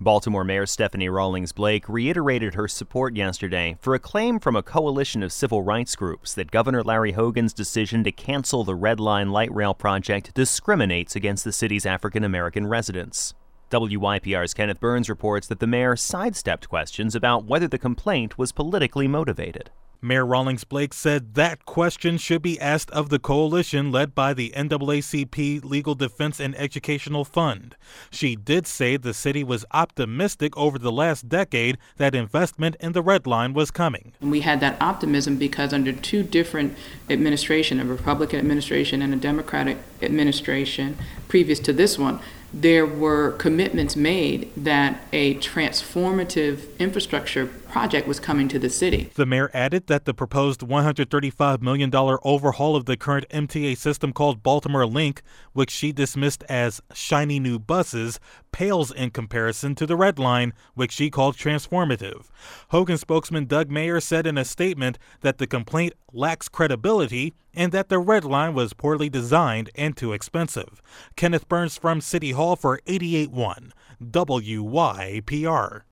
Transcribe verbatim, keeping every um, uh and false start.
Baltimore Mayor Stephanie Rawlings Blake reiterated her support yesterday for a claim from a coalition of civil rights groups that Governor Larry Hogan's decision to cancel the Red Line light rail project discriminates against the city's African-American residents. W Y P R's Kenneth Burns reports that the mayor sidestepped questions about whether the complaint was politically motivated. Mayor Rawlings Blake said that question should be asked of the coalition led by the N double A C P Legal Defense and Educational Fund. She did say the city was optimistic over the last decade that investment in the Red Line was coming. And we had that optimism because under two different administrations, a Republican administration and a Democratic administration previous to this one, there were commitments made that a transformative infrastructure project was coming to the city. The mayor added that the proposed one hundred thirty-five million dollars overhaul of the current M T A system called Baltimore Link, which she dismissed as shiny new buses, pales in comparison to the Red Line, which she called transformative. Hogan spokesman Doug Mayer said in a statement that the complaint lacks credibility and that the Red Line was poorly designed and too expensive. Kenneth Burns from City Hall for eighty-eight point one W Y P R.